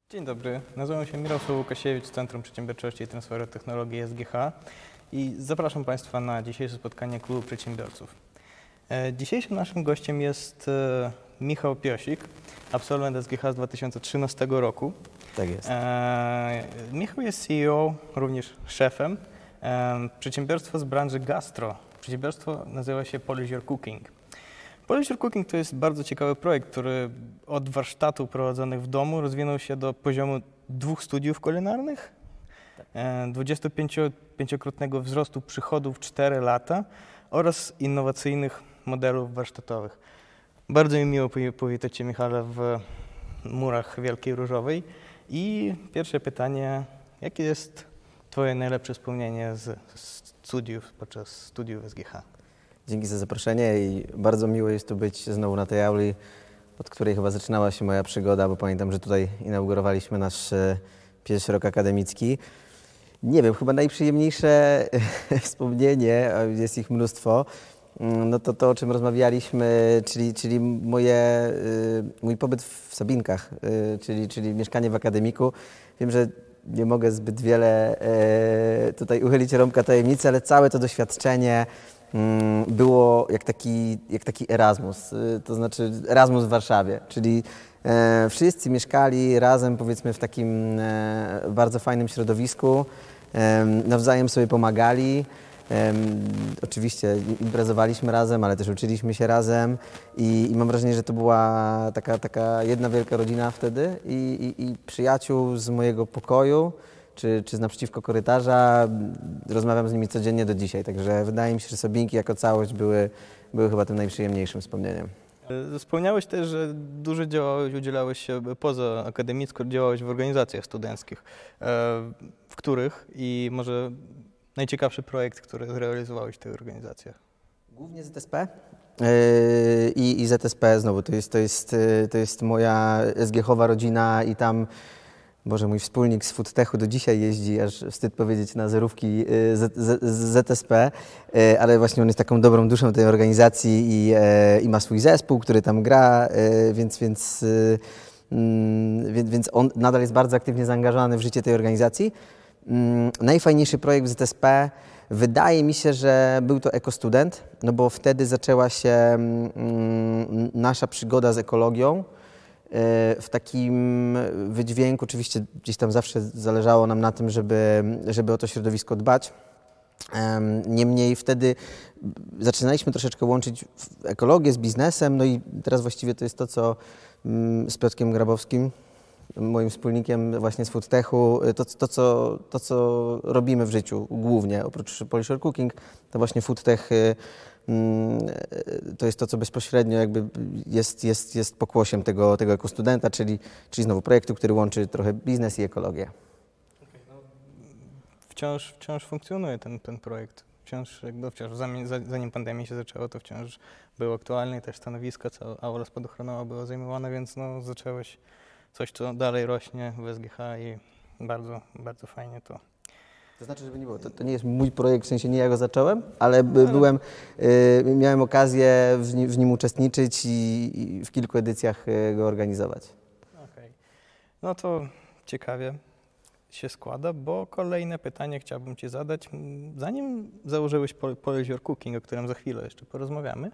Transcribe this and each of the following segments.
Dzień dobry, nazywam się Mirosław Łukasiewicz z Centrum Przedsiębiorczości i Transferu Technologii SGH i zapraszam Państwa na dzisiejsze spotkanie Klubu Przedsiębiorców. Dzisiejszym naszym gościem jest Michał Piosik, absolwent SGH z 2013 roku. Tak jest. Michał jest CEO, również szefem przedsiębiorstwa z branży gastro. Przedsiębiorstwo nazywa się Polish Your Cooking. Polish Your Cooking to jest bardzo ciekawy projekt, który od warsztatów prowadzonych w domu rozwinął się do poziomu 2 studiów kulinarnych, 25-krotnego wzrostu przychodów w 4 lata oraz innowacyjnych modelów warsztatowych. Bardzo mi miło powitać Cię, Michale, w murach Wielkiej Różowej. I pierwsze pytanie, jakie jest Twoje najlepsze wspomnienie z studiów podczas studiów SGH? Dzięki za zaproszenie i bardzo miło jest tu być znowu na tej auli, od której chyba zaczynała się moja przygoda, bo pamiętam, że tutaj inaugurowaliśmy nasz pierwszy rok akademicki. Nie wiem, chyba najprzyjemniejsze wspomnienie, jest ich mnóstwo, no to o czym rozmawialiśmy, czyli mój pobyt w Sabinkach, czyli mieszkanie w akademiku. Wiem, że nie mogę zbyt wiele tutaj uchylić rąbka tajemnicy, ale całe to doświadczenie było jak taki Erasmus, to znaczy Erasmus w Warszawie, czyli wszyscy mieszkali razem, powiedzmy, w takim bardzo fajnym środowisku, nawzajem sobie pomagali. Oczywiście imprezowaliśmy razem, ale też uczyliśmy się razem i mam wrażenie, że to była taka jedna wielka rodzina wtedy i przyjaciół z mojego pokoju, czy z naprzeciwko korytarza, rozmawiam z nimi codziennie do dzisiaj, także wydaje mi się, że Sabinki jako całość były chyba tym najprzyjemniejszym wspomnieniem. Wspomniałeś też, że dużo udzielałeś się poza akademicko, działałeś w organizacjach studenckich. W których i może najciekawszy projekt, który zrealizowałeś w tych organizacjach? Głównie ZSP i ZSP znowu, to jest moja SGH-owa rodzina i tam, Boże, mój wspólnik z Foodtechu do dzisiaj jeździ, aż wstyd powiedzieć, na zerówki ZSP, ale właśnie on jest taką dobrą duszą tej organizacji i ma swój zespół, który tam gra, więc on nadal jest bardzo aktywnie zaangażowany w życie tej organizacji. Najfajniejszy projekt w ZSP wydaje mi się, że był to ekostudent, no bo wtedy zaczęła się nasza przygoda z ekologią w takim wydźwięku. Oczywiście gdzieś tam zawsze zależało nam na tym, żeby o to środowisko dbać. Niemniej wtedy zaczynaliśmy troszeczkę łączyć ekologię z biznesem, no i teraz właściwie to jest to, co z Piotrkiem Grabowskim, moim wspólnikiem właśnie z Foodtechu, to co robimy w życiu głównie, oprócz Polish Your Cooking, to właśnie Foodtech to jest to, co bezpośrednio jakby jest pokłosiem tego ekostudenta, czyli znowu projektu, który łączy trochę biznes i ekologię. Okay, no, wciąż funkcjonuje ten projekt. Wciąż zanim pandemia się zaczęła, to wciąż był aktualny, też stanowisko, cała aula spadochronowa była zajmowana, więc no, zaczęłeś coś, co dalej rośnie w SGH i bardzo, bardzo fajnie to. To znaczy, żeby nie było, to nie jest mój projekt, w sensie nie ja go zacząłem, ale miałem okazję w nim uczestniczyć i w kilku edycjach go organizować. Okej. No to ciekawie się składa, bo kolejne pytanie chciałbym Ci zadać. Zanim założyłeś Polish Your Cooking, o którym za chwilę jeszcze porozmawiamy,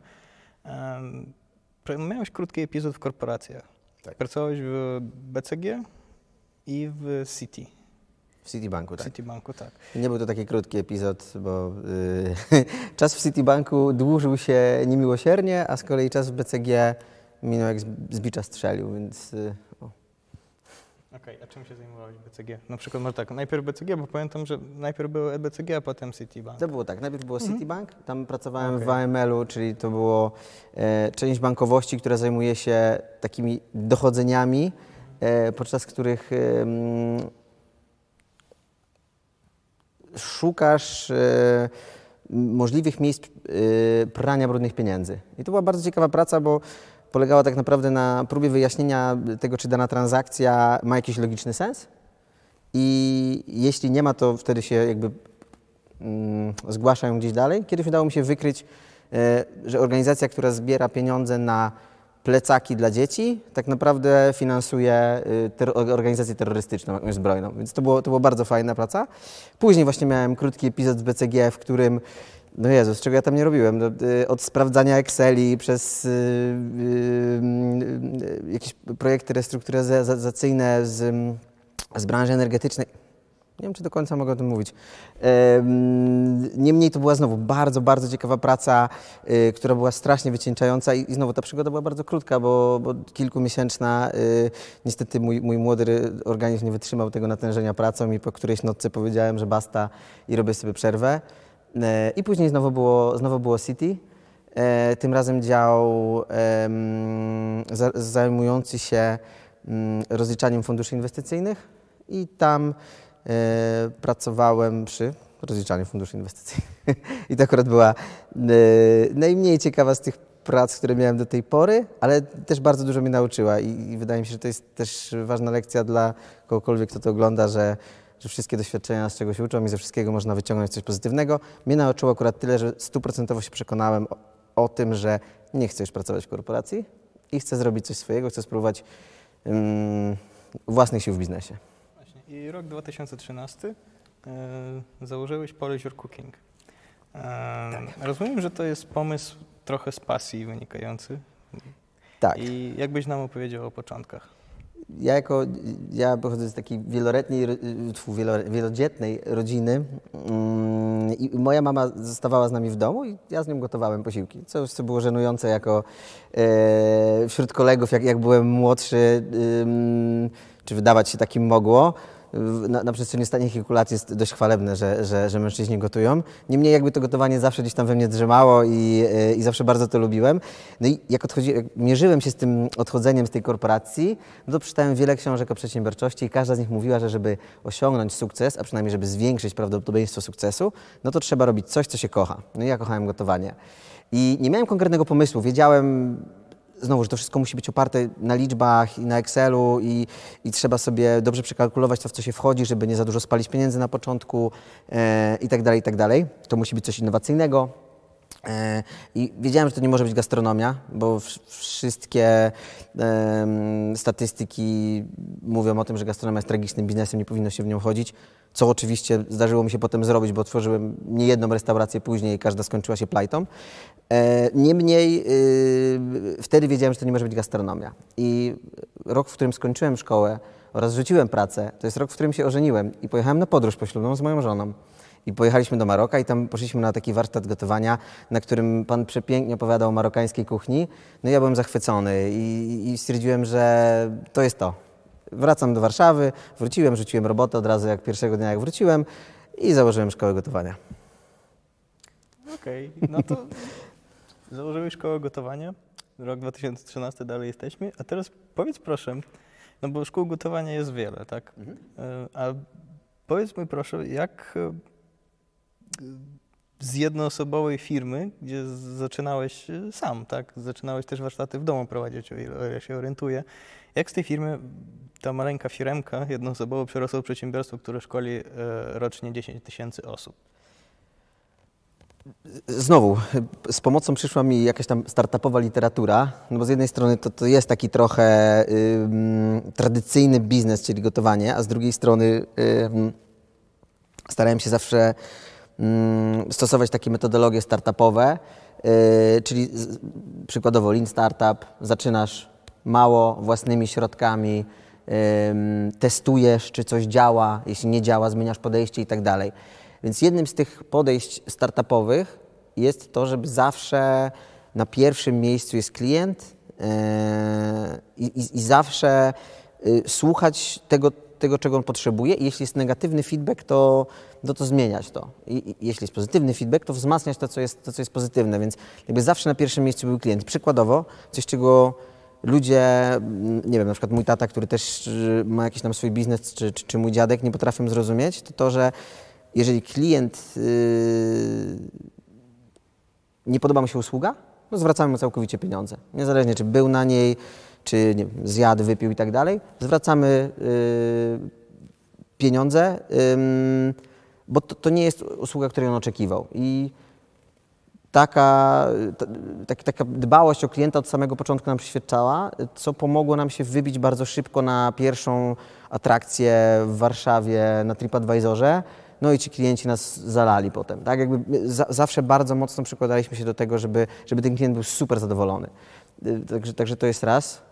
miałeś krótki epizod w korporacjach. Tak. Pracowałeś w BCG i w Citi. W Citibanku, tak. W Citibanku, tak. Nie był to taki krótki epizod, bo czas w Citibanku dłużył się niemiłosiernie, a z kolei czas w BCG minął jak z bicza strzelił, więc... Okej, a czym się zajmowałeś w BCG? Na przykład może tak, najpierw BCG, bo pamiętam, że najpierw było BCG, a potem Citibank. To było tak, najpierw było Citibank, tam pracowałem w AML-u, czyli to było część bankowości, która zajmuje się takimi dochodzeniami, podczas których szukasz możliwych miejsc prania brudnych pieniędzy. I to była bardzo ciekawa praca, bo polegała tak naprawdę na próbie wyjaśnienia tego, czy dana transakcja ma jakiś logiczny sens i jeśli nie ma, to wtedy się jakby zgłaszają gdzieś dalej. Kiedyś udało mi się wykryć, że organizacja, która zbiera pieniądze na plecaki dla dzieci, tak naprawdę finansuje organizację terrorystyczną, jakąś zbrojną. Więc to było bardzo fajna praca. Później właśnie miałem krótki epizod z BCG, w którym, no Jezus, czego ja tam nie robiłem? No, od sprawdzania Exceli przez jakieś projekty restrukturyzacyjne z branży energetycznej. Nie wiem, czy do końca mogę o tym mówić. Niemniej to była znowu bardzo ciekawa praca, która była strasznie wycieńczająca i znowu ta przygoda była bardzo krótka, bo kilkumiesięczna. Niestety mój młody organizm nie wytrzymał tego natężenia pracą i po którejś nocce powiedziałem, że basta i robię sobie przerwę. I później znowu było City. Tym razem dział zajmujący się rozliczaniem funduszy inwestycyjnych i tam pracowałem przy rozliczaniu funduszy inwestycyjnych. I to akurat była najmniej ciekawa z tych prac, które miałem do tej pory, ale też bardzo dużo mnie nauczyła i wydaje mi się, że to jest też ważna lekcja dla kogokolwiek, kto to ogląda, że wszystkie doświadczenia nas czegoś uczą i ze wszystkiego można wyciągnąć coś pozytywnego. Mnie nauczyło akurat tyle, że 100% się przekonałem o tym, że nie chcę już pracować w korporacji i chcę zrobić coś swojego, chcę spróbować własnych sił w biznesie. I rok 2013 założyłeś Polish Your Cooking. Tak. Rozumiem, że to jest pomysł trochę z pasji wynikający. Tak. I jak byś nam opowiedział o początkach? Ja pochodzę z takiej wielodzietnej rodziny i moja mama zostawała z nami w domu i ja z nią gotowałem posiłki, co było żenujące jako wśród kolegów, jak byłem młodszy, czy wydawać się takim mogło. Na przestrzeni ostatnich kilku lat jest dość chwalebne, że mężczyźni gotują. Niemniej jakby to gotowanie zawsze gdzieś tam we mnie drzemało i zawsze bardzo to lubiłem. No i jak mierzyłem się z tym odchodzeniem z tej korporacji, no to przeczytałem wiele książek o przedsiębiorczości i każda z nich mówiła, że żeby osiągnąć sukces, a przynajmniej żeby zwiększyć prawdopodobieństwo sukcesu, no to trzeba robić coś, co się kocha. No i ja kochałem gotowanie. I nie miałem konkretnego pomysłu. Wiedziałem znowu, że to wszystko musi być oparte na liczbach i na Excelu i trzeba sobie dobrze przekalkulować to, w co się wchodzi, żeby nie za dużo spalić pieniędzy na początku i tak dalej, i tak dalej. To musi być coś innowacyjnego. I wiedziałem, że to nie może być gastronomia, bo wszystkie statystyki mówią o tym, że gastronomia jest tragicznym biznesem, nie powinno się w nią chodzić, co oczywiście zdarzyło mi się potem zrobić, bo otworzyłem niejedną restaurację później i każda skończyła się plajtą. Niemniej wtedy wiedziałem, że to nie może być gastronomia. I rok, w którym skończyłem szkołę oraz rzuciłem pracę, to jest rok, w którym się ożeniłem i pojechałem na podróż poślubną z moją żoną. I pojechaliśmy do Maroka i tam poszliśmy na taki warsztat gotowania, na którym pan przepięknie opowiadał o marokańskiej kuchni. No i ja byłem zachwycony i stwierdziłem, że to jest to. Wracam do Warszawy, wróciłem, rzuciłem robotę od razu jak pierwszego dnia jak wróciłem i założyłem szkołę gotowania. Okej, no to założyłeś szkołę gotowania, rok 2013, dalej jesteśmy, a teraz powiedz proszę, no bo szkół gotowania jest wiele, tak? A powiedz mi proszę, jak z jednoosobowej firmy, gdzie zaczynałeś sam, tak? Zaczynałeś też warsztaty w domu prowadzić, o ile się orientuję. Jak z tej firmy ta maleńka firemka jednoosobowo przerosła w przedsiębiorstwo, które szkoli rocznie 10 000 osób? Znowu, z pomocą przyszła mi jakaś tam startupowa literatura, no bo z jednej strony to jest taki trochę tradycyjny biznes, czyli gotowanie, a z drugiej strony starałem się zawsze stosować takie metodologie startupowe, czyli przykładowo Lean Startup, zaczynasz mało, własnymi środkami, testujesz, czy coś działa, jeśli nie działa, zmieniasz podejście i tak dalej. Więc jednym z tych podejść startupowych jest to, żeby zawsze na pierwszym miejscu jest klient i zawsze słuchać tego, czego on potrzebuje i jeśli jest negatywny feedback, to zmieniać to. I jeśli jest pozytywny feedback, to wzmacniać to, co jest pozytywne, więc jakby zawsze na pierwszym miejscu był klient. Przykładowo, coś, czego ludzie, nie wiem, na przykład mój tata, który też ma jakiś tam swój biznes, czy mój dziadek, nie potrafią zrozumieć, to że jeżeli klient nie podoba mu się usługa, no zwracamy mu całkowicie pieniądze. Niezależnie, czy był na niej, czy nie wiem, zjadł, wypił i tak dalej, zwracamy pieniądze, bo to nie jest usługa, której on oczekiwał. I taka dbałość o klienta od samego początku nam przyświadczała, co pomogło nam się wybić bardzo szybko na pierwszą atrakcję w Warszawie na TripAdvisorze. No i ci klienci nas zalali potem. Tak? Jakby zawsze bardzo mocno przykładaliśmy się do tego, żeby ten klient był super zadowolony. Także to jest raz.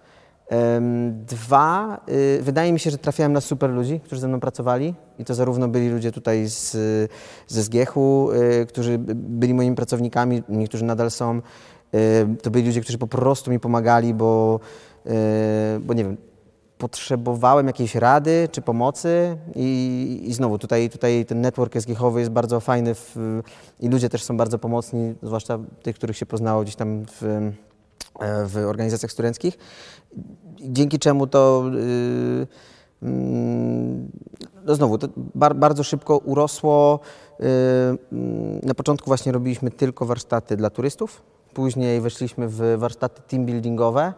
Dwa, wydaje mi się, że trafiałem na super ludzi, którzy ze mną pracowali i to zarówno byli ludzie tutaj ze SGH-u, którzy byli moimi pracownikami, niektórzy nadal są. To byli ludzie, którzy po prostu mi pomagali, bo nie wiem, potrzebowałem jakiejś rady czy pomocy i znowu tutaj ten network SGH-owy jest bardzo fajny i ludzie też są bardzo pomocni, zwłaszcza tych, których się poznało gdzieś tam w organizacjach studenckich, dzięki czemu to no znowu to bardzo szybko urosło. Na początku właśnie robiliśmy tylko warsztaty dla turystów, później weszliśmy w warsztaty team buildingowe.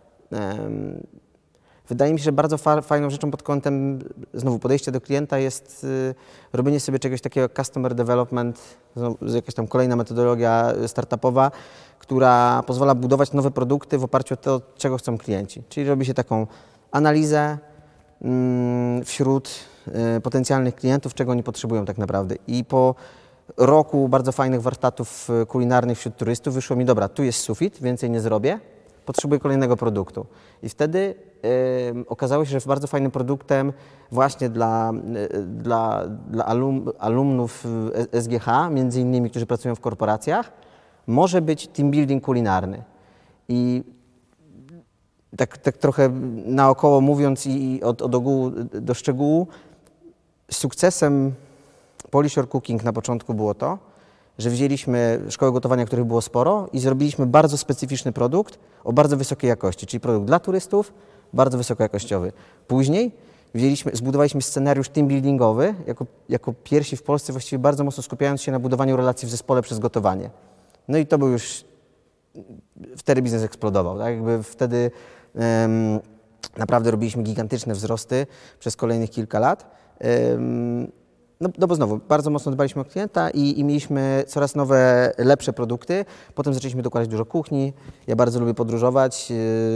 Wydaje mi się, że bardzo fajną rzeczą pod kątem znowu podejścia do klienta jest robienie sobie czegoś takiego jak customer development, jakaś tam kolejna metodologia startupowa, która pozwala budować nowe produkty w oparciu o to, czego chcą klienci. Czyli robi się taką analizę wśród potencjalnych klientów, czego oni potrzebują tak naprawdę. I po roku bardzo fajnych warsztatów kulinarnych wśród turystów wyszło mi, dobra, tu jest sufit, więcej nie zrobię, potrzebuję kolejnego produktu. I wtedy okazało się, że bardzo fajnym produktem właśnie dla alumnów SGH, między innymi, którzy pracują w korporacjach, może być team building kulinarny. I tak trochę naokoło mówiąc i od ogółu do szczegółu, sukcesem Polish Your Cooking na początku było to, że wzięliśmy szkoły gotowania, których było sporo i zrobiliśmy bardzo specyficzny produkt o bardzo wysokiej jakości, czyli produkt dla turystów, bardzo wysokojakościowy. Później zbudowaliśmy scenariusz team buildingowy, jako pierwsi w Polsce, właściwie bardzo mocno skupiając się na budowaniu relacji w zespole przez gotowanie. No i to był już, wtedy biznes eksplodował, tak? Jakby wtedy naprawdę robiliśmy gigantyczne wzrosty przez kolejnych kilka lat. No bo znowu, bardzo mocno dbaliśmy o klienta i mieliśmy coraz nowe, lepsze produkty. Potem zaczęliśmy dokładać dużo kuchni. Ja bardzo lubię podróżować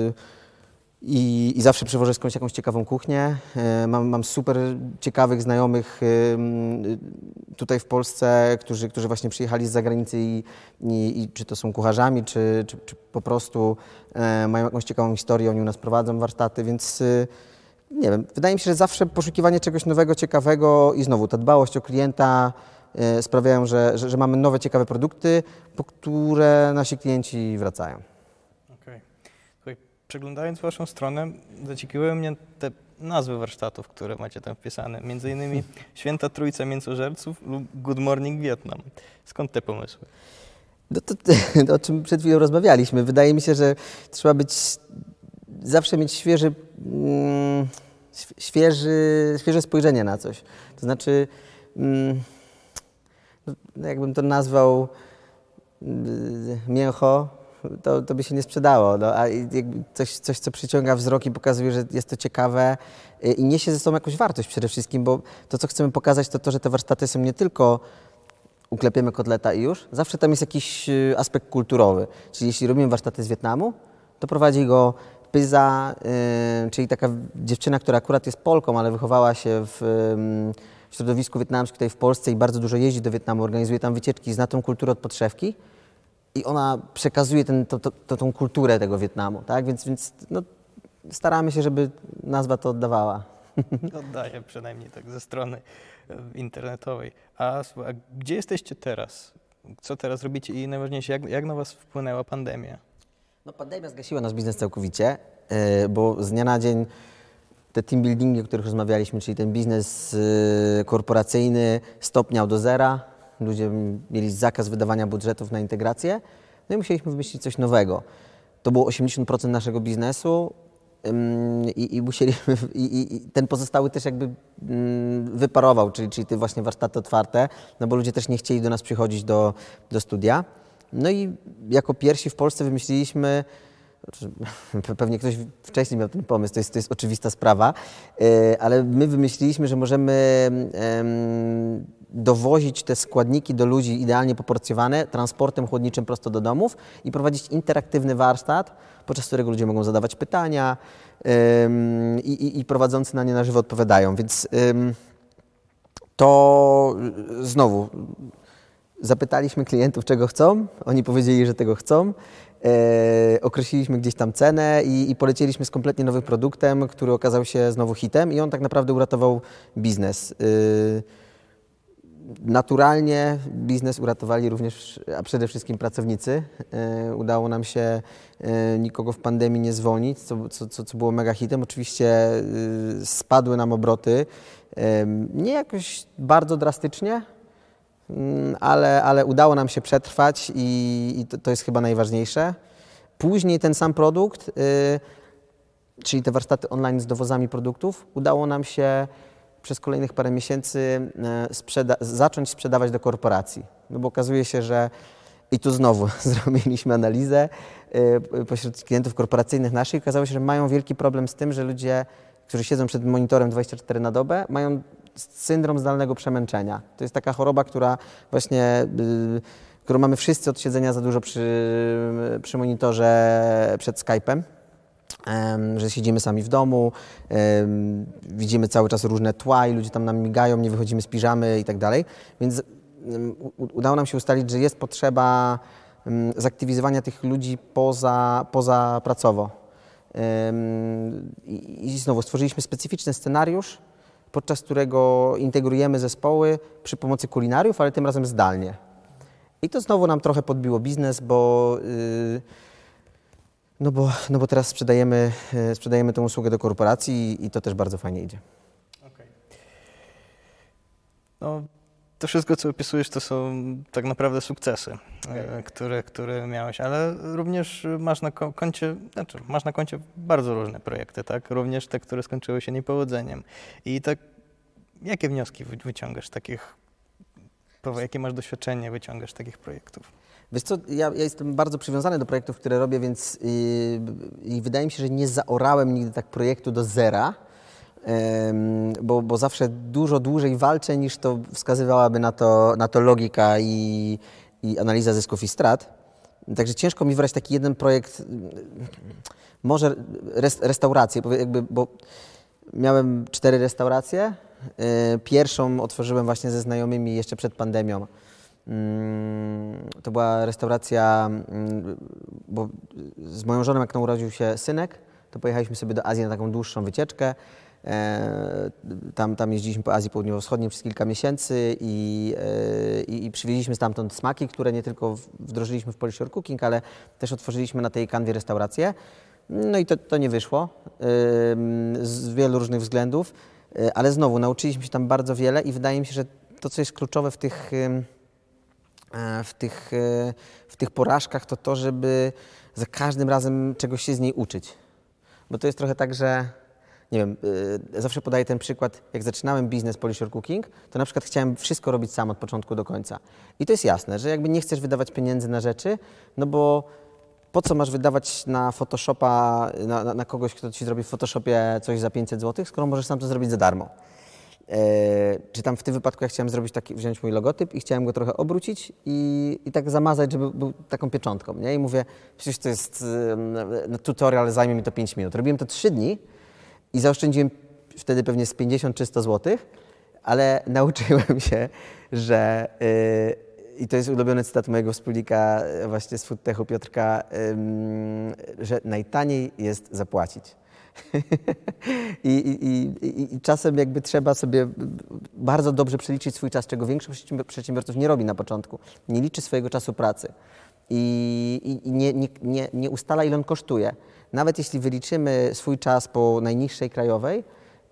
i zawsze przywożę skądś jakąś ciekawą kuchnię. Mam super ciekawych znajomych tutaj w Polsce, którzy właśnie przyjechali z zagranicy i czy to są kucharzami, czy po prostu mają jakąś ciekawą historię, oni u nas prowadzą warsztaty, więc nie wiem, wydaje mi się, że zawsze poszukiwanie czegoś nowego, ciekawego i znowu ta dbałość o klienta sprawiają, że mamy nowe, ciekawe produkty, po które nasi klienci wracają. Okej. Słuchaj, przeglądając Waszą stronę, zaciekawiły mnie te nazwy warsztatów, które macie tam wpisane. Między innymi Święta Trójca Mięsożerców lub Good Morning Vietnam. Skąd te pomysły? No to o czym przed chwilą rozmawialiśmy. Wydaje mi się, że trzeba zawsze mieć świeże spojrzenie na coś. To znaczy, jakbym to nazwał mięcho, to by się nie sprzedało. No, a coś, co przyciąga wzrok i pokazuje, że jest to ciekawe i niesie ze sobą jakąś wartość przede wszystkim, bo to, co chcemy pokazać, to, że te warsztaty są nie tylko uklepiemy kotleta i już, zawsze tam jest jakiś aspekt kulturowy. Czyli jeśli robimy warsztaty z Wietnamu, to prowadzi go Pyza, czyli taka dziewczyna, która akurat jest Polką, ale wychowała się w środowisku wietnamskim tutaj w Polsce i bardzo dużo jeździ do Wietnamu, organizuje tam wycieczki, zna tą kulturę od podszewki i ona przekazuje tą kulturę tego Wietnamu, tak? Więc no, staramy się, żeby nazwa to oddawała. Oddaję przynajmniej tak ze strony internetowej. A gdzie jesteście teraz? Co teraz robicie i najważniejsze, jak na Was wpłynęła pandemia? No, pandemia zgasiła nasz biznes całkowicie, bo z dnia na dzień te team buildingi, o których rozmawialiśmy, czyli ten biznes korporacyjny stopniał do zera. Ludzie mieli zakaz wydawania budżetów na integrację, no i musieliśmy wymyślić coś nowego. To było 80% naszego biznesu i musieliśmy, i ten pozostały też jakby wyparował, czyli te właśnie warsztaty otwarte, no bo ludzie też nie chcieli do nas przychodzić do studia. No i jako pierwsi w Polsce wymyśliliśmy Pewnie ktoś wcześniej miał ten pomysł, to jest oczywista sprawa, ale my wymyśliliśmy, że możemy dowozić te składniki do ludzi idealnie poporcjowane transportem chłodniczym prosto do domów i prowadzić interaktywny warsztat, podczas którego ludzie mogą zadawać pytania i prowadzący na nie na żywo odpowiadają. Więc to znowu zapytaliśmy klientów, czego chcą, oni powiedzieli, że tego chcą. Określiliśmy gdzieś tam cenę i polecieliśmy z kompletnie nowym produktem, który okazał się znowu hitem i on tak naprawdę uratował biznes. Naturalnie biznes uratowali również, a przede wszystkim pracownicy. Udało nam się nikogo w pandemii nie zwolnić, co było mega hitem. Oczywiście spadły nam obroty, nie jakoś bardzo drastycznie, ale udało nam się przetrwać i to jest chyba najważniejsze. Później ten sam produkt, czyli te warsztaty online z dowozami produktów, udało nam się przez kolejnych parę miesięcy zacząć sprzedawać do korporacji. No bo okazuje się, że i tu znowu zrobiliśmy analizę pośród klientów korporacyjnych naszych. Okazało się, że mają wielki problem z tym, że ludzie, którzy siedzą przed monitorem 24 na dobę, mają syndrom zdalnego przemęczenia. To jest taka choroba, która właśnie, którą mamy wszyscy od siedzenia za dużo przy monitorze przed Skype'em, że siedzimy sami w domu, widzimy cały czas różne tła i ludzie tam nam migają, nie wychodzimy z piżamy i tak dalej. Więc udało nam się ustalić, że jest potrzeba zaktywizowania tych ludzi pozapracowo. I znowu stworzyliśmy specyficzny scenariusz, podczas którego integrujemy zespoły przy pomocy kulinariów, ale tym razem zdalnie. I to znowu nam trochę podbiło biznes, bo teraz sprzedajemy tę usługę do korporacji i to też bardzo fajnie idzie. Okay. No, to wszystko, co opisujesz, to są tak naprawdę sukcesy, które miałeś, ale również masz na koncie bardzo różne projekty, tak? Również te, które skończyły się niepowodzeniem. I tak, jakie wnioski wyciągasz jakie masz doświadczenie wyciągasz takich projektów? Wiesz co, ja jestem bardzo przywiązany do projektów, które robię, więc i wydaje mi się, że nie zaorałem nigdy tak projektu do zera, bo zawsze dużo dłużej walczę, niż to wskazywałaby na to logika i analiza zysków i strat. Także ciężko mi wybrać taki jeden projekt, może restaurację, bo miałem 4 restauracje. Pierwszą otworzyłem właśnie ze znajomymi jeszcze przed pandemią. To była restauracja, bo z moją żoną, jak urodził się synek, to pojechaliśmy sobie do Azji na taką dłuższą wycieczkę. Tam jeździliśmy po Azji Południowo-Wschodniej przez kilka miesięcy i przywieźliśmy stamtąd smaki, które nie tylko wdrożyliśmy w Polish Your Cooking, ale też otworzyliśmy na tej kanwie restaurację. No i to nie wyszło z wielu różnych względów, ale znowu nauczyliśmy się tam bardzo wiele i wydaje mi się, że to, co jest kluczowe w tych porażkach, to żeby za każdym razem czegoś się z niej uczyć. Bo to jest trochę tak, że nie wiem, zawsze podaję ten przykład, jak zaczynałem biznes Polish Your Cooking, to na przykład chciałem wszystko robić sam od początku do końca. I to jest jasne, że jakby nie chcesz wydawać pieniędzy na rzeczy, no bo po co masz wydawać na Photoshopa, na kogoś, kto ci zrobi w Photoshopie coś za 500 zł, skoro możesz sam to zrobić za darmo. Czy tam w tym wypadku ja chciałem wziąć mój logotyp i chciałem go trochę obrócić i tak zamazać, żeby był taką pieczątką, nie? I mówię, przecież to jest tutorial, zajmie mi to 5 minut. Robiłem to 3 dni i zaoszczędziłem wtedy pewnie z 50 czy 100 zł, ale nauczyłem się, że i to jest ulubiony cytat mojego wspólnika właśnie z Foodtechu Piotrka, że najtaniej jest zapłacić. I czasem jakby trzeba sobie bardzo dobrze przeliczyć swój czas, czego większość przedsiębiorców nie robi na początku. Nie liczy swojego czasu pracy i nie ustala, ile on kosztuje. Nawet jeśli wyliczymy swój czas po najniższej krajowej,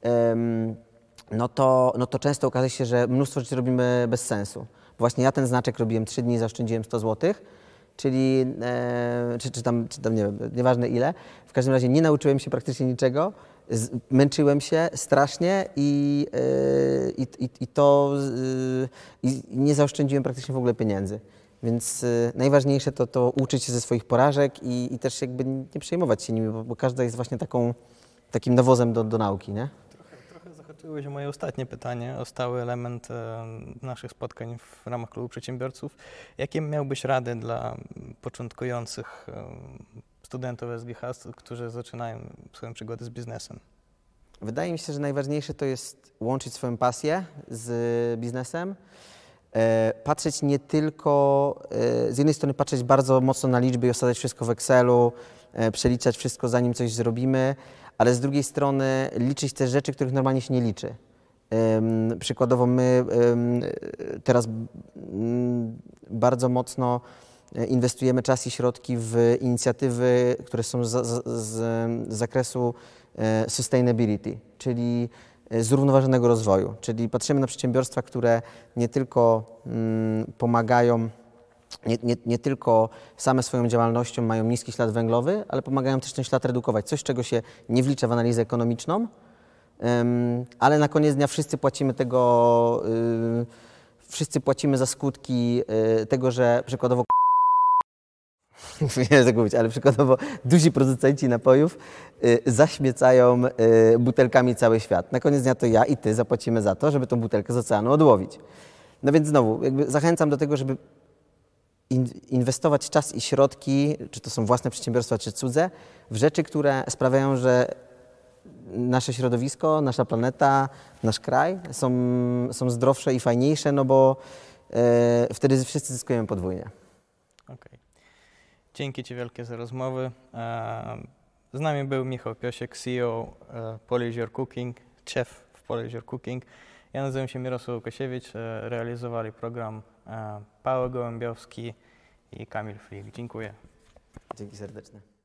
no to często okazuje się, że mnóstwo rzeczy robimy bez sensu. Właśnie ja ten znaczek robiłem 3 dni, zaoszczędziłem 100 zł, czyli, czy tam nie wiem, nieważne ile. W każdym razie nie nauczyłem się praktycznie niczego, męczyłem się strasznie i nie zaoszczędziłem praktycznie w ogóle pieniędzy. Więc najważniejsze to uczyć się ze swoich porażek i też jakby nie przejmować się nimi, bo każda jest właśnie takim nawozem do nauki, nie? Trochę zahaczyłeś o moje ostatnie pytanie, o stały element naszych spotkań w ramach Klubu Przedsiębiorców. Jakie miałbyś rady dla początkujących studentów SGH, którzy zaczynają swoją przygodę z biznesem? Wydaje mi się, że najważniejsze to jest łączyć swoją pasję z biznesem. Patrzeć nie tylko, z jednej strony patrzeć bardzo mocno na liczby i osadzać wszystko w Excelu, przeliczać wszystko zanim coś zrobimy, ale z drugiej strony liczyć te rzeczy, których normalnie się nie liczy. Przykładowo my teraz bardzo mocno inwestujemy czas i środki w inicjatywy, które są z zakresu sustainability, czyli zrównoważonego rozwoju. Czyli patrzymy na przedsiębiorstwa, które nie tylko pomagają, nie tylko same swoją działalnością mają niski ślad węglowy, ale pomagają też ten ślad redukować. Coś, czego się nie wlicza w analizę ekonomiczną, ale na koniec dnia wszyscy płacimy za skutki tego, że przykładowo nie tak mówić, ale przykładowo duzi producenci napojów zaśmiecają butelkami cały świat. Na koniec dnia to ja i ty zapłacimy za to, żeby tą butelkę z oceanu odłowić. No więc znowu, jakby zachęcam do tego, żeby inwestować czas i środki, czy to są własne przedsiębiorstwa, czy cudze, w rzeczy, które sprawiają, że nasze środowisko, nasza planeta, nasz kraj są zdrowsze i fajniejsze, no bo wtedy wszyscy zyskujemy podwójnie. Okej. Dzięki Ci wielkie za rozmowy. Z nami był Michał Piosiek, CEO Polish Your Cooking, szef w Polish Your Cooking. Ja nazywam się Mirosław Łukasiewicz. Realizowali program Paweł Gołębiowski i Kamil Flik. Dziękuję. Dzięki serdeczne.